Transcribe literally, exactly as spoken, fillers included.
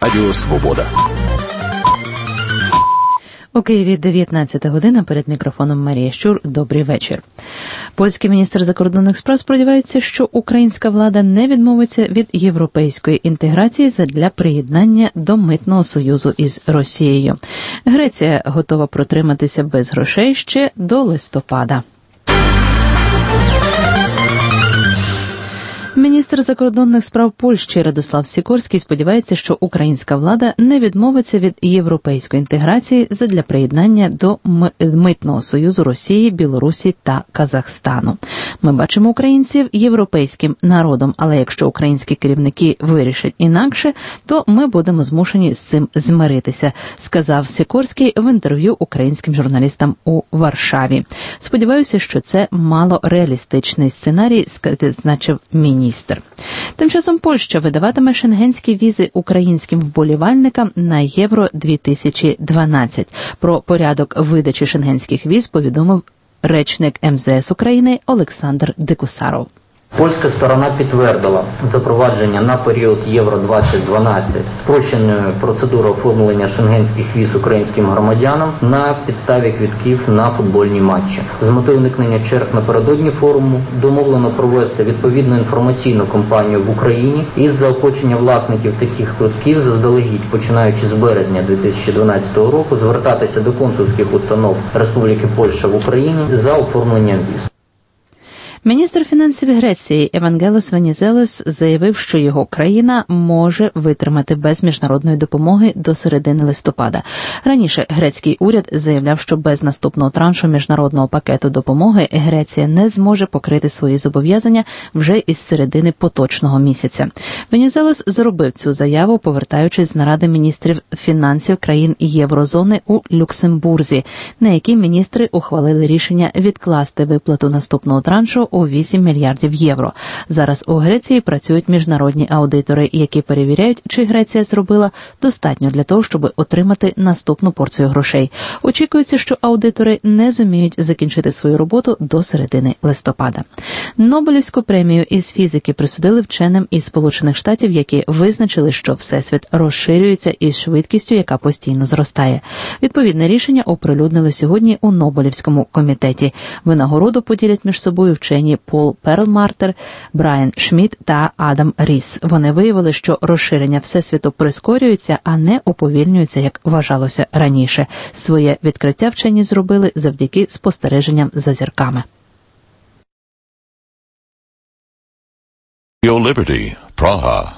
Радіо Свобода. У Києві дев'ятнадцята година, перед мікрофоном Марія Щур. Добрий вечір. Польський міністр закордонних справ сподівається, що українська влада не відмовиться від європейської інтеграції задля приєднання до митного союзу із Росією. Греція готова протриматися без грошей ще до листопада. Міністр закордонних справ Польщі Радослав Сікорський сподівається, що українська влада не відмовиться від європейської інтеграції задля приєднання до митного союзу Росії, Білорусі та Казахстану. Ми бачимо українців європейським народом, але якщо українські керівники вирішать інакше, то ми будемо змушені з цим змиритися, сказав Сікорський в інтерв'ю українським журналістам у Варшаві. Сподіваюся, що це мало реалістичний сценарій, зазначив міністр. Тим часом Польща видаватиме шенгенські візи українським вболівальникам на Євро дві тисячі дванадцять. Про порядок видачі шенгенських віз повідомив речник ем зе ес України Олександр Дикусаров. Польська сторона підтвердила запровадження на період Євро двадцять дванадцять спрощеної процедури оформлення шенгенських віз українським громадянам на підставі квитків на футбольні матчі. З метою уникнення черг напередодні форуму домовлено провести відповідну інформаційну кампанію в Україні із заохочення власників таких квитків заздалегідь, починаючи з березня дві тисячі дванадцятого року, звертатися до консульських установ Республіки Польща в Україні за оформленням віз. Міністр фінансів Греції Евангелос Венізелос заявив, що його країна може витримати без міжнародної допомоги до середини листопада. Раніше грецький уряд заявляв, що без наступного траншу міжнародного пакету допомоги Греція не зможе покрити свої зобов'язання вже із середини поточного місяця. Венізелос зробив цю заяву, повертаючись з наради міністрів фінансів країн Єврозони у Люксембурзі, на якій міністри ухвалили рішення відкласти виплату наступного траншу у вісім мільярдів євро. Зараз у Греції працюють міжнародні аудитори, які перевіряють, чи Греція зробила достатньо для того, щоб отримати наступну порцію грошей. Очікується, що аудитори не зуміють закінчити свою роботу до середини листопада. Нобелівську премію із фізики присудили вченим із Сполучених Штатів, які визначили, що Всесвіт розширюється із швидкістю, яка постійно зростає. Відповідне рішення оприлюднили сьогодні у Нобелівському комітеті. Винагороду поділять між собою вчені Пол Перлмартер, Брайан Шмідт та Адам Ріс. Вони виявили, що розширення Всесвіту прискорюється, а не уповільнюється, як вважалося раніше. Своє відкриття вчені зробили завдяки спостереженням за зірками. Your Liberty, Praha.